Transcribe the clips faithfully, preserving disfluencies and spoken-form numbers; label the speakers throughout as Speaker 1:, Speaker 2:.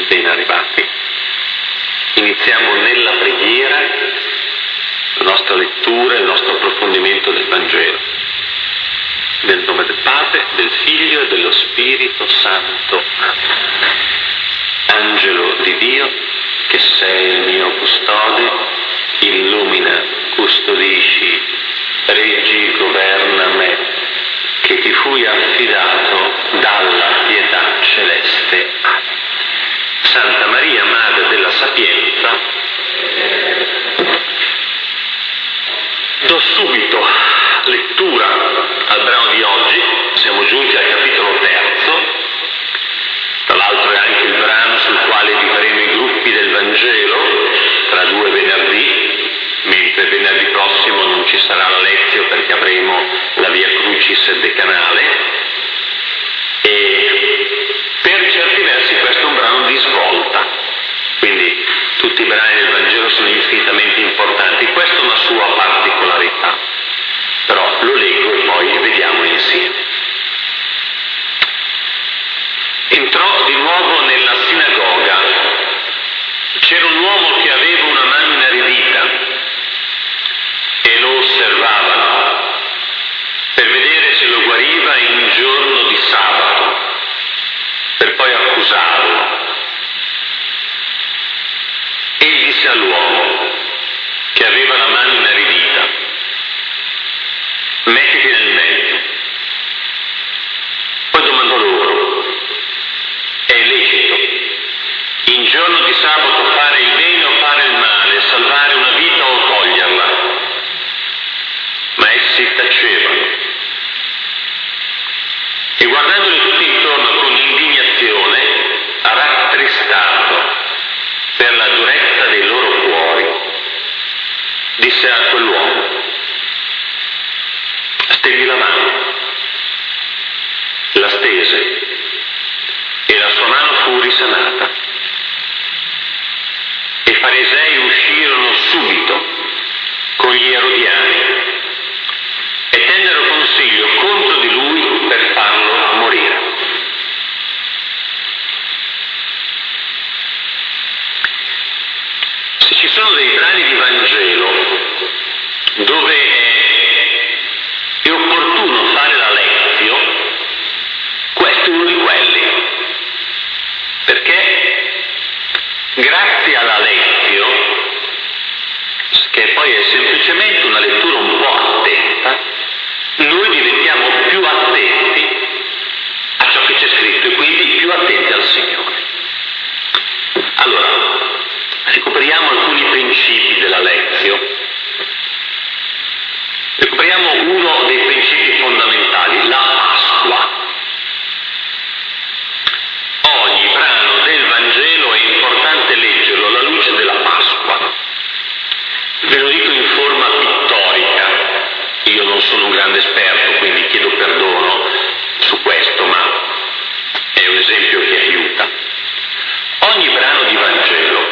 Speaker 1: ben arrivati. Iniziamo nella preghiera la nostra lettura, il nostro approfondimento del Vangelo. Nel nome del Padre, del Figlio e dello Spirito Santo. Angelo di Dio, che sei il mio custode, illumina, custodisci, reggi, governa me, che ti fui affidato dalla pietà celeste. Santa Maria, Madre della Sapienza, do subito lettura al brano di oggi. Siamo giunti al capitolo terzo, tra l'altro è anche il brano sul quale vivremo i gruppi del Vangelo tra due venerdì, mentre venerdì prossimo non ci sarà la lezione perché avremo la Via Crucis decanale, e per certi versi questo è un brano di svolta, quindi tutti i brani del Vangelo sono infinitamente importanti, questa è una sua particolarità, però lo leggo e poi vediamo insieme. Entrò di nuovo nella sinagoga. C'era un uomo che aveva una mano inaridita e lo osservavano per vedere se lo guariva in giorno di sabato, per poi accusarlo. Egli disse all'uomo che aveva la mano inaridita: mettiti nel mezzo. Poi domandò loro: è lecito in giorno di sabato fare il bene o fare il male, salvare una vita o toglierla? Ma essi tacevano. E guardandoli tutti intorno con indignazione, rattristato per la durezza dei loro cuori, disse a quell'uomo: stendi la mano. La stese e la sua mano fu risanata. E i farisei uscirono subito con gli erodiani e tennero consiglio contro di lui per farlo morire. Se ci sono dei brani di Vangelo dove è opportuno fare la lezione, questo è uno di quelli, perché grazie alla lezione, che poi è semplicemente una lettura un po' attenta, noi diventiamo più attenti a ciò che c'è scritto e quindi più attenti al Signore. Allora, recuperiamo alcuni principi della lezione. Recuperiamo uno dei principi fondamentali, la Pasqua. Ogni brano del Vangelo è importante leggerlo alla luce della Pasqua. Ve lo dico in forma pittorica. Io non sono un grande esperto, quindi chiedo perdono su questo, ma è un esempio che aiuta. Ogni brano di Vangelo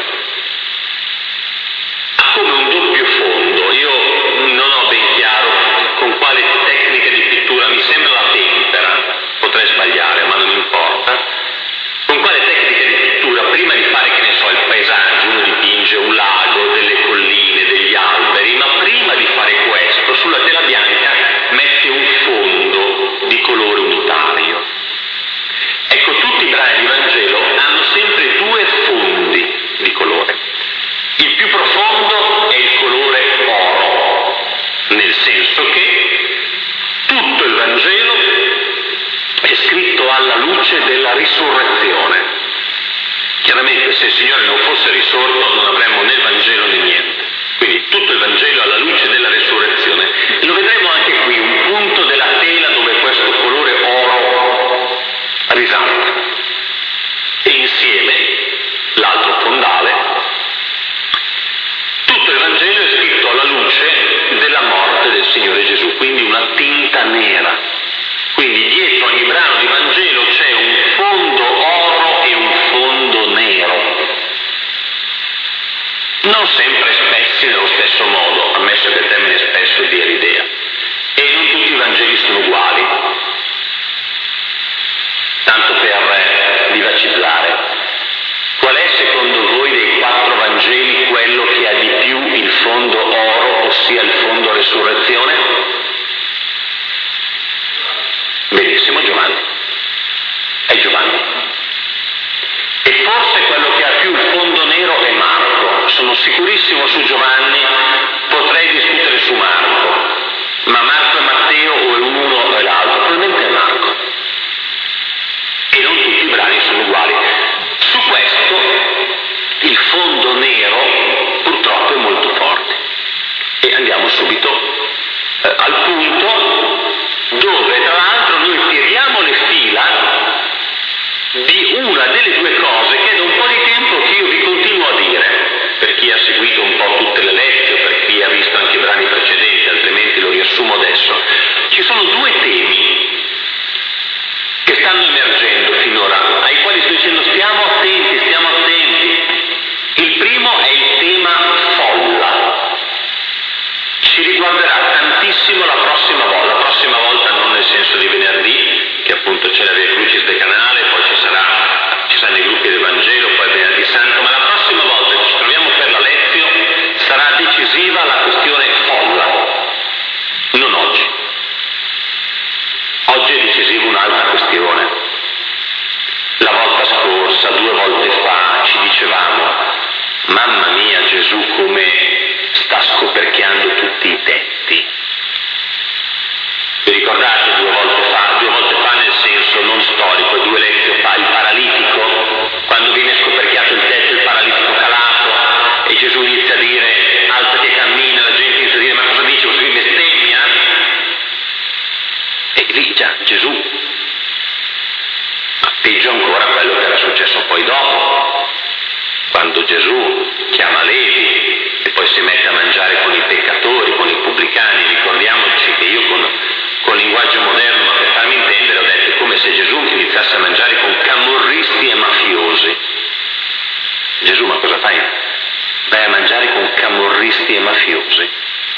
Speaker 1: ha come un doppio fondo. Io non ho ben chiaro con quale tecnica di pittura, mi sembra la tempera, potrei sbagliare, ma non importa. Con quale tecnica di pittura, prima di fare, che ne so, il paesaggio, uno dipinge un lago, delle colline, degli alberi, ma prima di fare questo, sulla tela bianca mette un fondo di colore unitario. Ecco, tutti i brani di Vangelo hanno sempre due fondi di colore. Il più profondo è il colore oro, nel senso che tutto il Vangelo è scritto alla luce della risurrezione. Chiaramente, se il Signore non fosse risorto non avremmo né il Vangelo né niente. Quindi tutto il Vangelo alla luce della risurrezione. E lo vedremo anche qui, un punto della tela dove questo colore oro risalta. E insieme, l'altro fondale, tutto il Vangelo è scritto alla luce della morte del Signore Gesù, quindi una tinta nera. Quindi dietro ogni brano di Vangelo c'è un fondo oro e un fondo nero. Non sempre spessi nello stesso modo, ammesso che il termine spesso dia l'idea. E non tutti i Vangeli sono uguali. Tanto per vivacizzare, qual queste due cose che è da un po' di tempo che io vi continuo a dire, per chi ha seguito un po' tutte le lezioni, per chi ha visto anche i brani precedenti, altrimenti lo riassumo adesso. Ci sono due temi che stanno emergendo finora, ai quali sto dicendo stiamo attenti, stiamo attenti. Il primo è il tema folla. Ci riguarderà tantissimo la prossima volta, la prossima volta non nel senso di venerdì, che appunto c'è la Via Crucis del canale, poi ci sarà, ci saranno i gruppi del Vangelo, poi venerdì santo, ma la prossima volta che ci troviamo per la lezione sarà decisiva la questione folla, non oggi. Oggi è decisiva un'altra questione. La volta scorsa, due volte fa, ci dicevamo, mamma mia Gesù come sta scoperchiando tutti i tetti. Vi ricordate due volte fa, due volte fa nel senso non storico, due lezioni fa, il paralitico, quando viene scoperchiato il tetto, il paralitico calato, e Gesù inizia a dire, alzati e cammina, la gente inizia a dire, ma cosa dice, cosa vi bestemmia? E lì già Gesù, ma peggio ancora quello che era successo poi dopo, quando Gesù chiama Levi e poi si mette a mangiare con i peccatori, con i pubblicani. Ricordiamoci che io con, con linguaggio moderno, ma per farmi intendere, ho detto come se Gesù iniziasse a mangiare con camorristi e mafiosi. Gesù, ma cosa fai? Vai a mangiare con camorristi e mafiosi.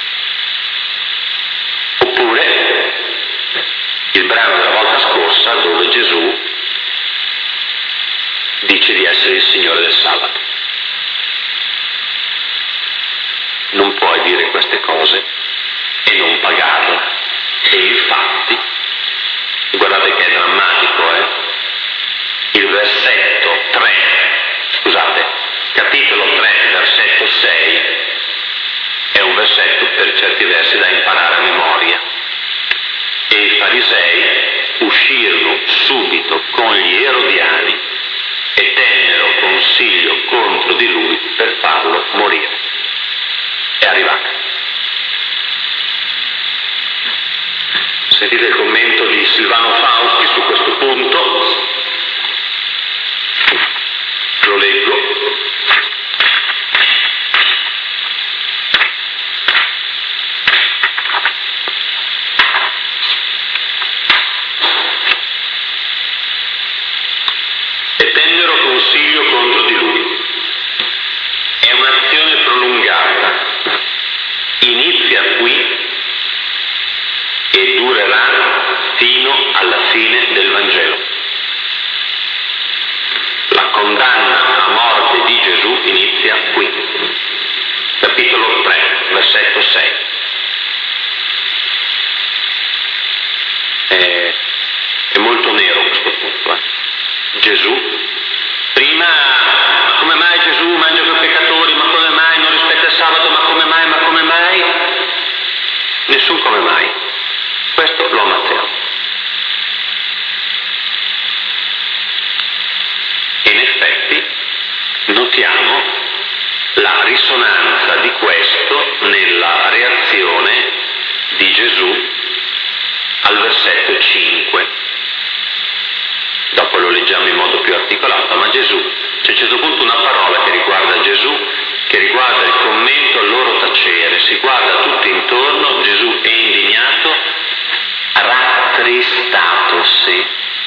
Speaker 1: Oppure il brano della volta scorsa dove Gesù dice di essere il Signore del sabato. Non puoi dire queste cose e non pagarle. E infatti, guardate che è drammatico, eh? Il versetto tre, scusate, capitolo tre, versetto sei, è un versetto per certi versi da imparare a memoria. E i farisei uscirono subito con gli erodiani e tennero consiglio contro di lui per farlo morire. È arrivato. Sentite il commento di Silvano Fausti su questo punto, lo leggo. E tennero consiglio contro di lui. È un'azione prolungata. Inizia qui e durerà fino alla fine del Vangelo. La condanna a morte di Gesù inizia qui. Capitolo tre, versetto sei. È, è molto nero questo punto. Eh? Gesù, prima, come mai Gesù mangia con i peccatori, ma come mai non rispetta il sabato, ma come mai, ma come mai? Nessun come mai. Questo lo ammazziamo. E in effetti notiamo la risonanza di questo nella reazione di Gesù al versetto cinque. Dopo lo leggiamo in modo più articolato, ma Gesù, c'è a un certo punto una parola che riguarda Gesù, che riguarda il commento al loro tacere, si guarda tutto intorno, Gesù è indignato, rattristatosi.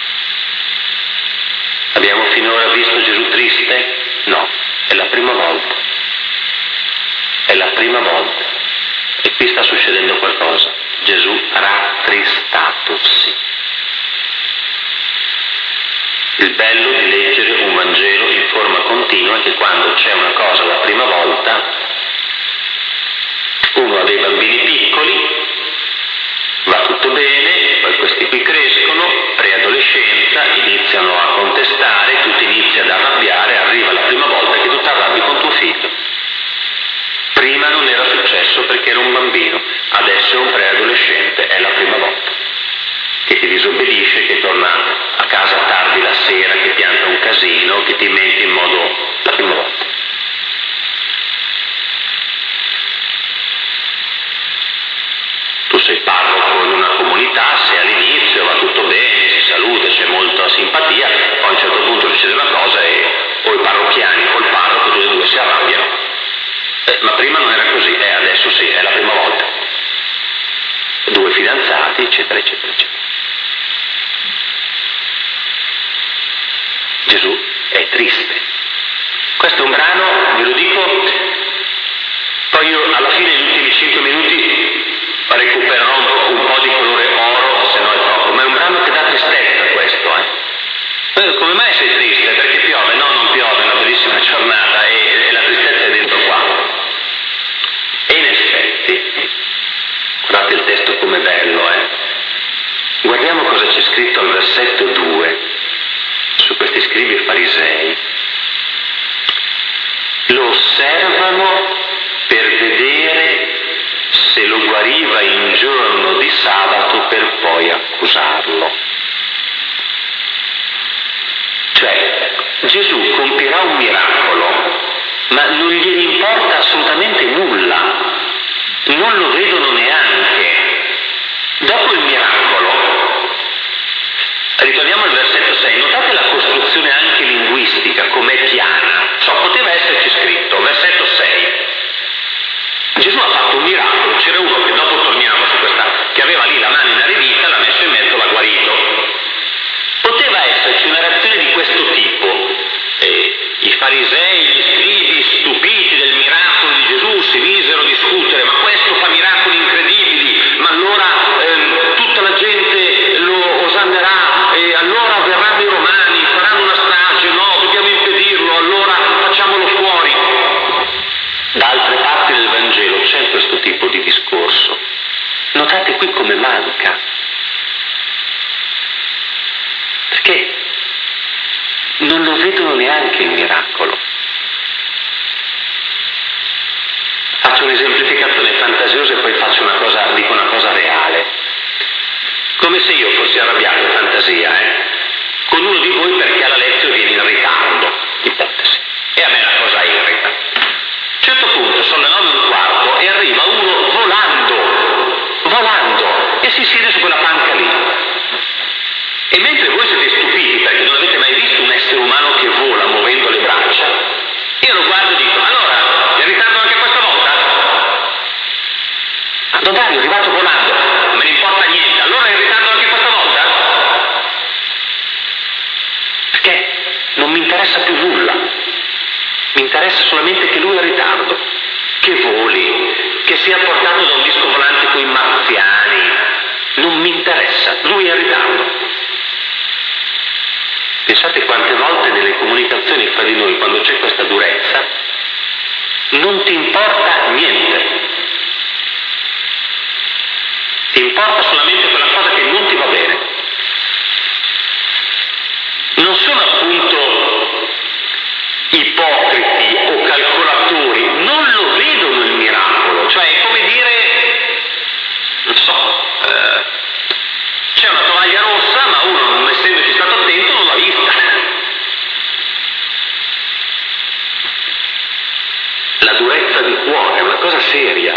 Speaker 1: Abbiamo finora visto Gesù triste? No, è la prima volta. È la prima volta. E qui sta succedendo qualcosa. Gesù rattristatosi. Il bello di leggere un Vangelo in forma continua è che quando c'è una cosa la prima volta, uno ha dei bambini piccoli, va tutto bene, poi questi qui crescono, preadolescenza, iniziano a contestare, tu ti inizi ad arrabbiare, arriva la prima volta che tu ti arrabbi con tuo figlio. Prima non era successo perché era un bambino, adesso è un preadolescente, è la prima volta. Che ti disobbedisce, che torna a casa tardi la sera, che pianta un casino, che ti accusarlo. Cioè, Gesù compirà un miracolo, ma non gliene importa assolutamente nulla, non lo vedono neanche. Dopo il miracolo, ritorniamo al versetto sei, notate la costruzione anche linguistica, com'è piana. So, poteva esserci scritto, versetto sei, Gesù ha fatto un miracolo, c'era uno che dopo torniamo su questa, che aveva lì la mano inaridita, l'ha messo in mezzo, l'ha guarito. Poteva esserci una reazione di questo tipo. Eh, I farisei, gli scribi, stupiti del miracolo di Gesù, si misero a discutere, ma questo fa miracoli incredibili, ma allora ehm, tutta la gente lo osannerà e allora verranno i romani, faranno una strage, no, dobbiamo impedirlo, allora facciamolo fuori. Da altre parti del Vangelo c'è questo tipo di discorso. Notate qui come manca. Perché non lo vedono neanche il miracolo. Faccio un'esemplificazione fantasiosa e poi faccio una cosa, dico una cosa reale. Come se io fossi arrabbiato in fantasia, eh, con uno di voi perché alla lezione viene in ritardo, ipotesi. E a me la cosa irrita. A un certo punto sono le nove e un quarto e arriva uno volando, volando, e si siede su quella panca lì. E mentre voi siete stupiti perché non avete mai visto un essere umano che vola muovendo le braccia, io lo guardo e dico, allora, è in ritardo anche questa volta? Don Dario è arrivato volando, non me ne importa niente, allora è in ritardo anche questa volta? Perché non mi interessa più nulla, mi interessa solamente che lui è in ritardo, che voli, che sia portato da un disco volante coi marziani, non mi interessa, lui è in ritardo. Pensate quante volte nelle comunicazioni fra di noi, quando c'è questa durezza, non ti importa niente. Ti importa solamente quella cosa che non ti va bene. Non sono appunto ipocriti o calcolatori, non lo vedono il miracolo. Cioè è come dire, non so, eh, c'è una tovaglia rossa, ma uno non essendoci stato attento non l'ha vista. La durezza di cuore è una cosa seria.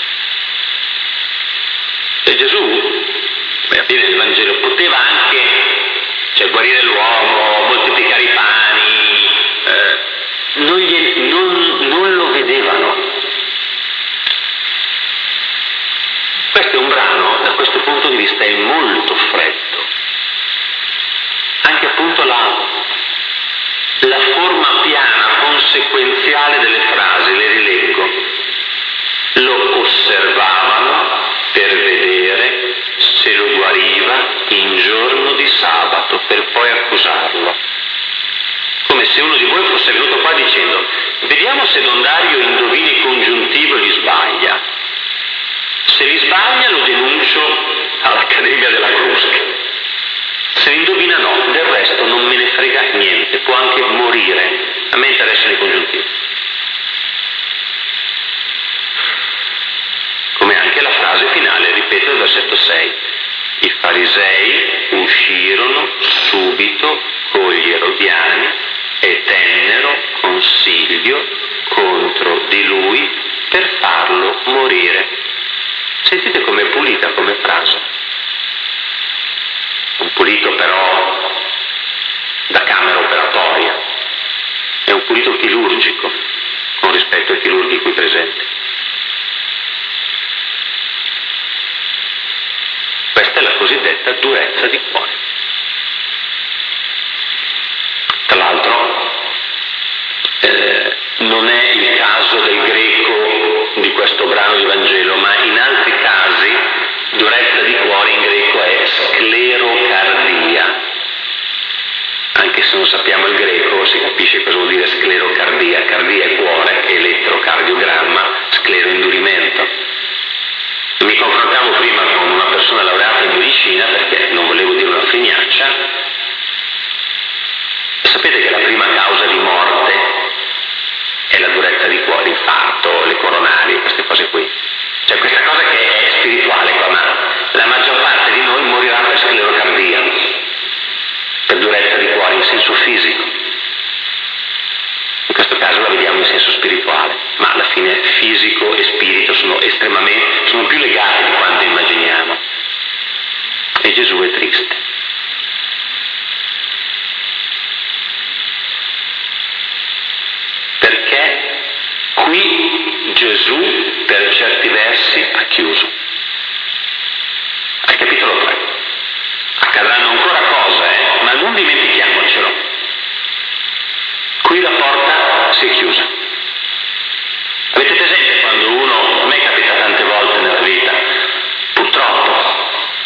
Speaker 1: E Gesù, alla fine del Vangelo, poteva anche, cioè, guarire l'uomo, moltiplicare i pani, eh, non, gli, non, non lo vedevano. Questo è un brano, da questo punto di vista, è molto freddo. Anche appunto la, la forma piana, conseguenziale delle frasi, le rileggo. Lo osservavano per vedere se lo guariva in giorno di sabato, per poi accusarlo. Come se uno di voi fosse venuto qua dicendo, vediamo se Don Dario indovina i congiuntivi o li sbaglia. Se li sbaglia lo denuncio all'Accademia della Crusca. Se li indovina no, del resto non me ne frega niente, può anche morire. A me interessano i congiuntivi. Come anche la frase finale, ripeto il versetto sei. I farisei uscirono subito con gli erodiani e tennero consiglio contro di lui per farlo morire. Sentite com'è pulita come frase. Un pulito però da camera operatoria. È un pulito chirurgico, con rispetto ai chirurghi qui presenti. Questa è la cosiddetta durezza di cuore. Tra l'altro, eh, non è il caso del greco di questo brano di Vangelo, ma in altri casi durezza di cuore in greco è sclerocardia. Anche se non sappiamo il greco, si capisce cosa vuol dire sclerocardia. Cardia è cuore, elettrocardiogramma, scleroindurimento. Mi confrontavo prima con una persona laureata in medicina perché non volevo dire una fregnaccia. Sapete che la prima causa di morte è la durezza di cuore, infarto, le coronarie, queste cose qui. Cioè questa cosa che è spirituale qua, ma la maggior parte di noi morirà per sclerosi. senso fisico. In questo caso la vediamo in senso spirituale, ma alla fine fisico e spirito sono estremamente, sono più legati di quanto immaginiamo. E Gesù è triste. Perché qui Gesù per certi versi ha chiuso. Al capitolo tre. Accadranno ancora cose, eh? Ma non dimentichiamocelo. Qui la porta si è chiusa. Avete presente quando uno, a me capita tante volte nella vita, purtroppo,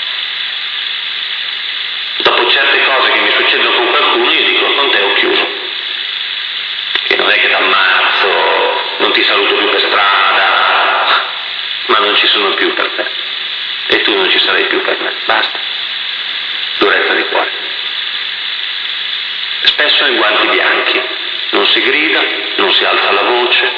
Speaker 1: dopo certe cose che mi succedono con qualcuno, io dico, con te ho chiuso. Che non è che ti ammazzo, non ti saluto più per strada, ma non ci sono più per te. E tu non ci sarai più per me. Basta. Durezza di cuore. Spesso in guanti bianchi. Non si grida, non si alza la voce.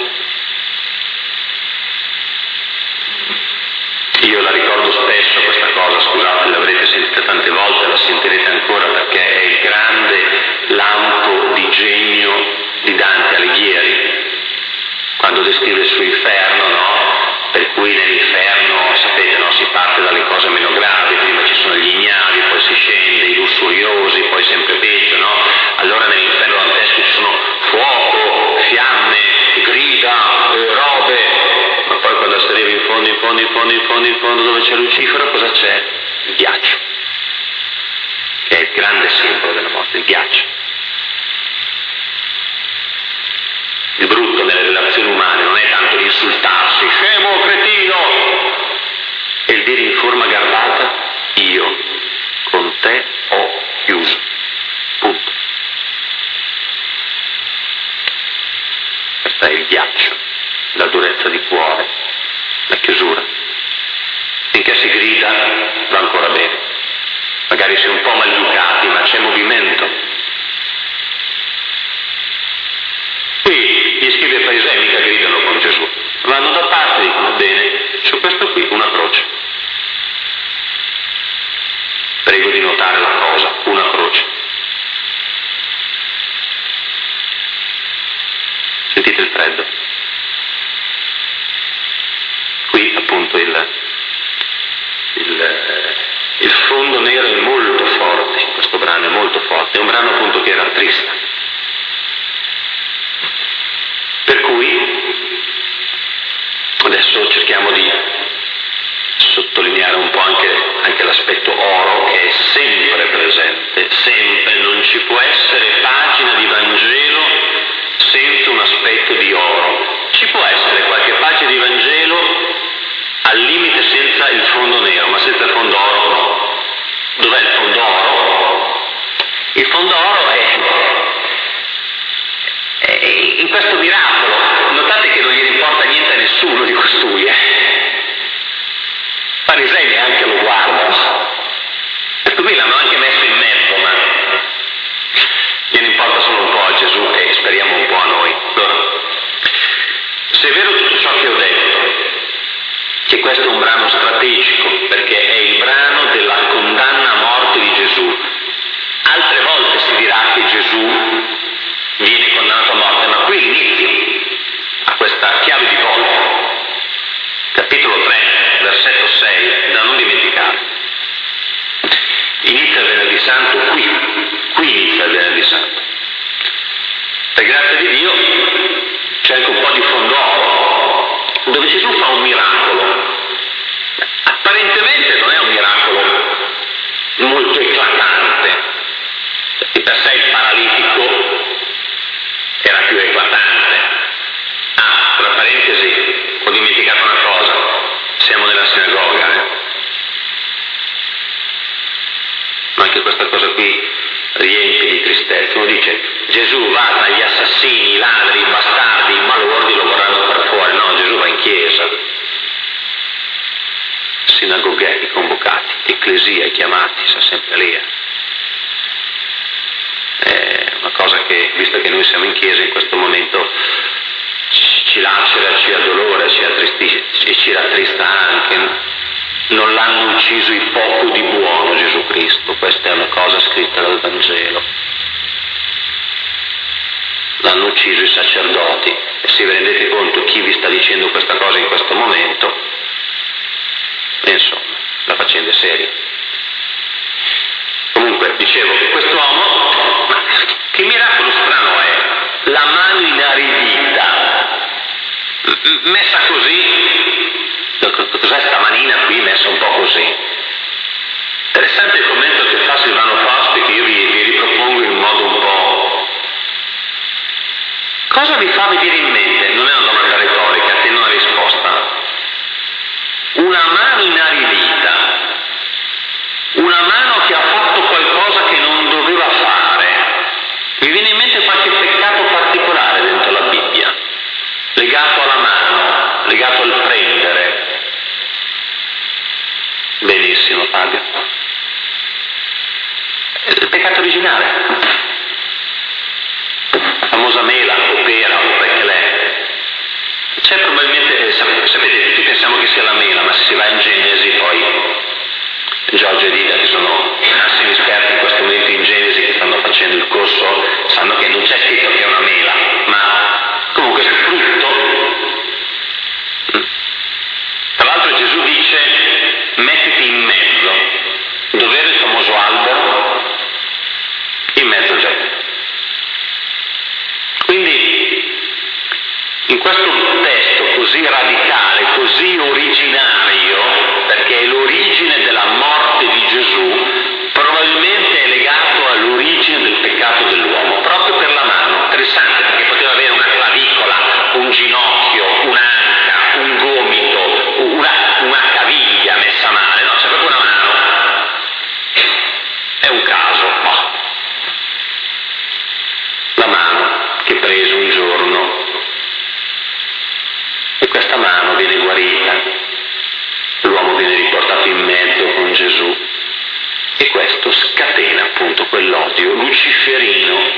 Speaker 1: Io la ricordo spesso questa cosa, scusate, l'avrete sentita tante volte, la sentirete ancora perché è il grande lampo di genio di Dante Alighieri, quando descrive il suo inferno, no? Per cui nell'inferno, sapete, no? Si parte dalle cose meno gravi, prima ci sono gli ignavi, poi si scende, i lussuriosi, poi sempre peggio, no? Allora nell'inferno dantesco ci sono fuoco, fiamme, grida, eh, robe, ma poi quando si arriva in fondo, in fondo, in fondo, in fondo, in fondo, dove c'è Lucifero, cosa c'è? Il ghiaccio, che è il grande simbolo della morte, il ghiaccio. Il brutto nelle relazioni umane non è tanto l'insultarsi, scemo, cretino, è il dire in forma garbata, io con te ho chiuso, punto. Questo è il ghiaccio, la durezza di cuore, la chiusura. Finché si grida va ancora bene, magari si è un po' maleducati, ma c'è movimento. Qui gli scribi e farisei mica gridano con Gesù, vanno da parte e dicono bene, su questo qui una croce. Prego di notare la cosa, una croce. Sentite il freddo. Qui appunto il, il, il fondo nero è molto forte, in questo brano è molto forte, è un brano appunto che era triste. Per cui adesso cerchiamo di sottolineare un po' anche, anche l'aspetto oro che è sempre presente, sempre, non ci può essere pagina di Vangelo senza un aspetto di oro. Ci può essere qualche pagina di Vangelo al limite senza il fondo nero, ma senza il fondo oro no. Dov'è il fondo oro? Il fondo oro è in questo miracolo. Notate che non gliene importa niente a nessuno di costui, eh. Farisei neanche lo guardano. Questo qui l'hanno anche messo in mezzo, ma gliene importa solo un po' a Gesù e speriamo un po' a noi. Se è vero tutto ciò che ho detto, che questo è un brano strategico, perché è il brano della condanna a morte di Gesù. Altre volte si dirà che Gesù viene condannato a morte, ma qui l'inizio a questa chiave di volta, capitolo tre, versetto sei, da non dimenticare. Inizia il Venerdì Santo qui, qui inizia il Venerdì Santo. Per grazia di Dio c'è anche un po' di fondo oro, dove Gesù fa un miracolo. Apparentemente non è un miracolo molto eclatante, di per sé il paralitico era più eclatante. Ah, tra parentesi, ho dimenticato una cosa, siamo nella sinagoga, eh? Ma anche questa cosa qui riempie di tristezza. Uno dice, Gesù va tra gli assassini, i ladri, i bastardi, i malordi, lo vorranno far fuori. No, Gesù va in chiesa. Sinagoghe, i convocati, ecclesia, i chiamati, sta sempre lì. Eh? È una cosa che, visto che noi siamo in chiesa, in questo momento ci lacera, ci addolora, ci attristisce, ci rattrista anche. Non l'hanno ucciso in poco di buono Gesù Cristo, questa è una cosa scritta dal Vangelo. l'hanno ucciso i sacerdoti, e se vi rendete conto chi vi sta dicendo questa cosa in questo momento, e insomma, la faccenda è seria. Comunque, dicevo che quest'uomo, ma che miracolo strano è, la mano inaridita, messa così, cos'è sta manina qui messa un po' così? Interessante il commento che fa Silvano Fausti, che io vi, vi ripropongo in modo un po'... Cosa vi fa venire in mente? Non è una domanda retorica, attendo una risposta. Una mano inaridita, una mano che ha fatto qualcosa che non doveva fare. Vi viene in mente qualche peccato particolare dentro la Bibbia, legato alla mano, legato al prendere? Benissimo, Fabio. Il peccato originale, la famosa mela o pera o perché c'è probabilmente, sapete, tutti pensiamo che sia la mela, ma se si va in Genesi poi Giorgio e Dida, che sono massimi esperti in questo momento in Genesi, che stanno facendo il corso, sanno che non c'è scritto che è una mela, ma comunque è frutto. Tra l'altro Gesù dice: mettiti in mezzo, dov'era il famoso albero? In mezzo a gente. Quindi in questo testo così radicale, così originario, perché è l'origine della morte di Gesù, probabilmente è legato all'origine del peccato dell'uomo, proprio per la mano. Interessante, perché poteva avere una clavicola, un ginocchio, un'anca, un gomito, una, una caviglia messa male, no, c'è proprio una mano. È un caso, no. La mano che prese un giorno, e questa mano viene guarita, l'uomo viene riportato in mezzo con Gesù, e questo scatena appunto quell'odio luciferino.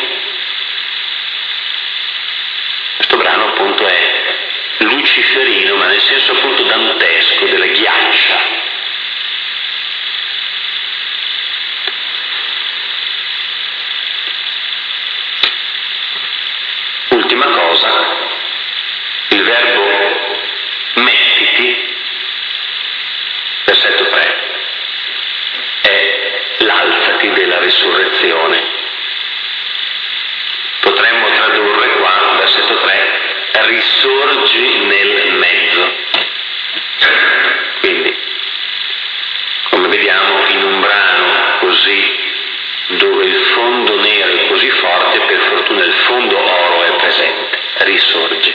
Speaker 1: Questo brano appunto è luciferino, ma nel senso appunto dantesco, della ghiaccia. Ultima cosa, il verbo mettiti, versetto tre, è l'alzati della risurrezione. Potremmo tradurre qua, versetto tre, risorgi nel mezzo. Quindi, come vediamo in un brano così, dove il fondo nero è così forte, per fortuna il fondo oro è presente, risorge.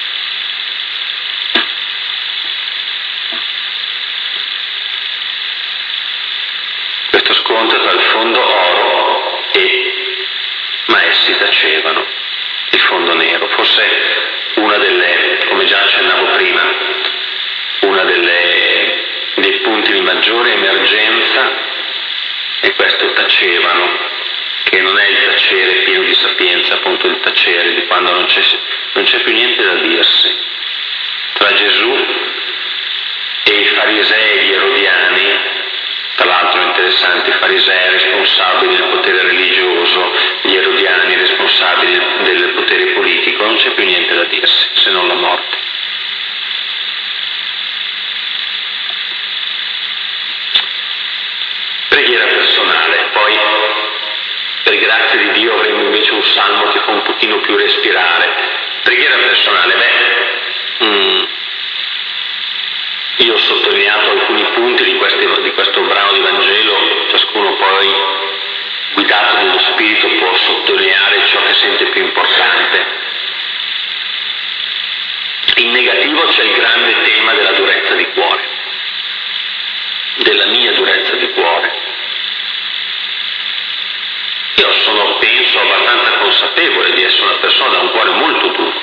Speaker 1: Questo scontro tra il fondo oro e ma essi tacevano il fondo nero, forse una delle, come già accennavo prima, una delle dei punti di maggiore emergenza è questo tacevano, che non è il tacere pieno di sapienza, appunto il tacere di quando non c'è, non c'è più niente da dirsi. Tra Gesù e i farisei e gli erodiani, tra l'altro è interessante, i farisei responsabili del potere religioso, gli erodiani responsabili del potere politico, non c'è più niente da dirsi se non la morte. Preghiera personale, poi per grazia di Dio avremo invece un salmo che fa un pochino più respirare. Preghiera personale, beh, mm, io ho sottolineato alcuni punti di, questi, di questo brano di Vangelo, ciascuno poi guidato dallo Spirito può sottolineare ciò che sente più importante. In negativo c'è il grande tema della durezza di cuore, della mia durezza di cuore. Io sono, penso, abbastanza consapevole di essere una persona da un cuore molto duro.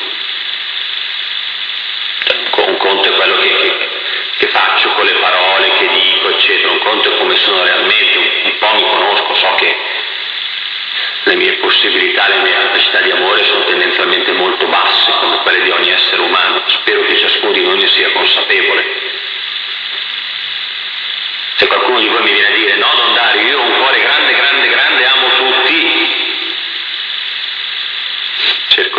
Speaker 1: Un conto è quello che, che, che faccio con le parole, che dico, eccetera, un conto è come sono realmente, un, un po' mi conosco, so che le mie possibilità, le mie capacità di amore sono tendenzialmente molto basse, come quelle di ogni essere umano. Spero che ciascuno di noi ne sia consapevole. Se qualcuno di voi mi viene a dire no, Don Dario, io ho un cuore grande, grande, grande, amo tutti, cerco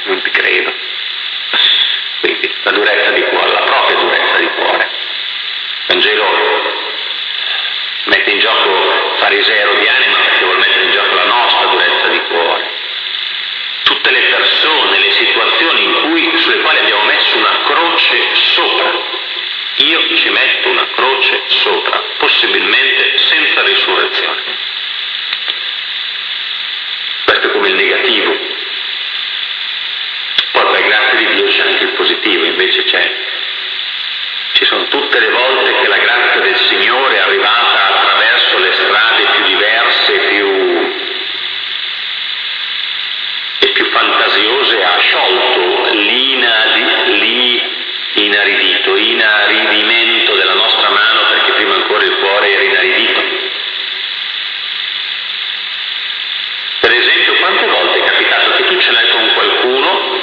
Speaker 1: non ti credo. Quindi la durezza di cuore, la propria durezza di cuore. Il Vangelo mette in gioco farisei di anima perché vuole mettere in gioco la nostra durezza di cuore. Tutte le persone, le situazioni in cui, sulle quali abbiamo messo una croce sopra. Io ci metto una croce sopra, possibilmente senza risurrezione. Questo è come il negativo. Poi per grazia di Dio c'è anche il positivo, invece c'è. Ci sono tutte le volte che la grazia del Signore è arrivata attraverso le strade più diverse, più e più fantasiose, ha sciolto l'inaridito, inaridimento della nostra mano, perché prima ancora il cuore era inaridito. Per esempio, quante volte è capitato che tu ce l'hai con qualcuno,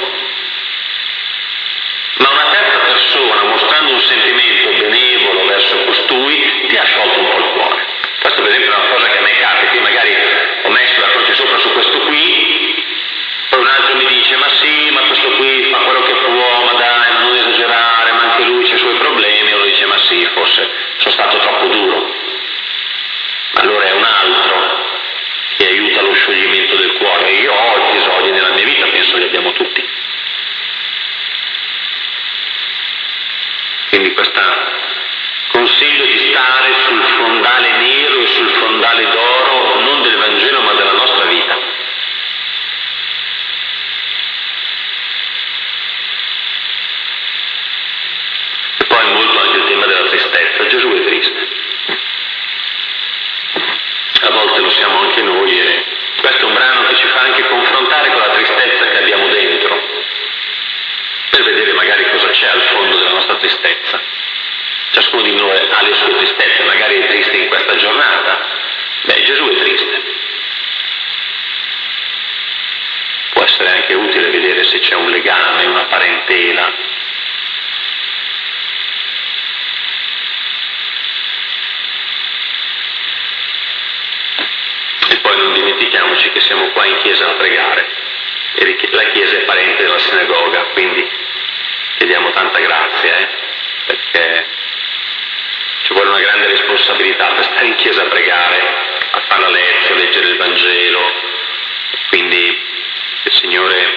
Speaker 1: ma una terza persona, mostrando un sentimento benevolo verso costui, ti ha sciolto un po' il cuore. Questo per esempio è una cosa che a me capita, io magari ho messo la croce sopra su questo qui, poi un altro mi dice, ma sì, ma questo qui fa quello che può, ma dai, ma non esagerare, ma anche lui c'ha i suoi problemi, e uno dice, ma sì, forse sono stato troppo duro. Ma allora è un altro che aiuta lo scioglimento del cuore. Io ho episodi nella mia vita, penso li abbiamo tutti. Quindi questo consiglio di stare sul fondale nero e sul fondale d'oro, non del Vangelo ma della nostra vita. E poi molto anche il tema della tristezza. Gesù è triste. A volte lo siamo anche noi e questo è un brano che ci fa anche confrontare con la tristezza che abbiamo dentro, per vedere magari cosa c'è al fondo della nostra tristezza. Ciascuno di noi ha le sue tristezze, magari è triste in questa giornata. Beh, Gesù è triste. Può essere anche utile vedere se c'è un legame, una parentela. E poi non dimentichiamoci che siamo qua in chiesa a pregare e la chiesa è parente della sinagoga, quindi chiediamo tanta grazia, eh, perché ci vuole una grande responsabilità per stare in chiesa a pregare, a fare la lezione, a leggere il Vangelo, quindi il Signore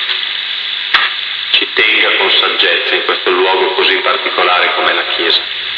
Speaker 1: ci tenga con saggezza in questo luogo così particolare come la chiesa.